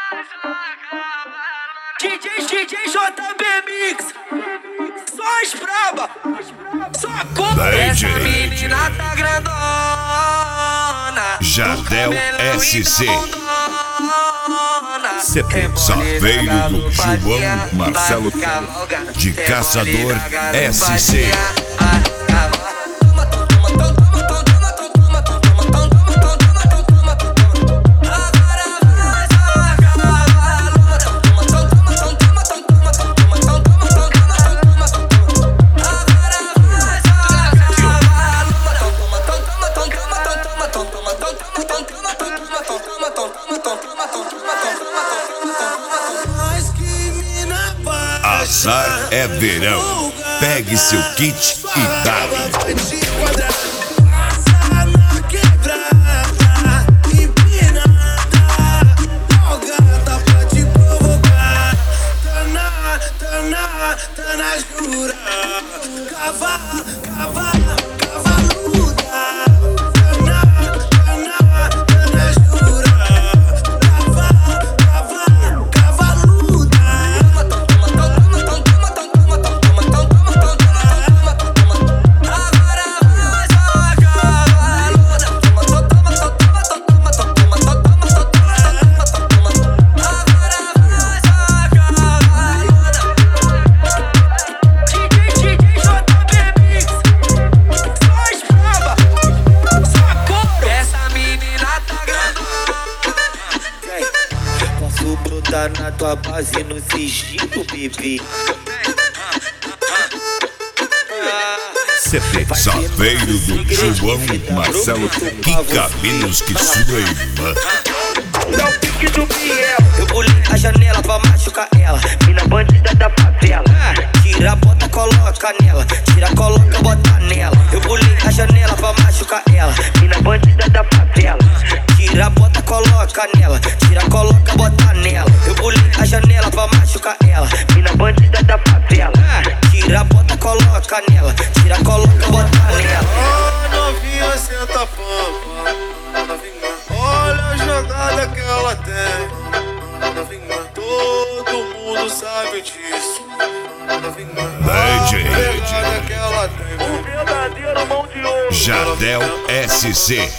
DJ JB Mix, só as braba, só a cor. Essa menina tá grandona, Jardel SC. Só veio do João Marcelo de Caçador SC. Azar é verão. Pegue seu kit e dá-lhe. Brotar na tua base no sigilo, bebê. Só veio do João Marcelo. Que cabelos que sua irmã. Dá o pique do Biel. Eu pulei a janela pra machucar ela. Mina bandida da favela. Tira a bota, coloca nela. Tira, coloca, bota nela. Eu pulei a janela pra machucar ela. Mina bandida da favela. Tira a bota, coloca nela. Tira, coloca, bota nela. Eu pulei a janela pra machucar ela. Mina bandida da favela. Tira a bota, coloca nela. Tira, coloca, bota nela. Oh, novinha, senta a pampa. Olha a jogada que ela tem. Todo mundo sabe disso. DJ Que ela tem. O verdadeiro mão de ouro. Jardel SC.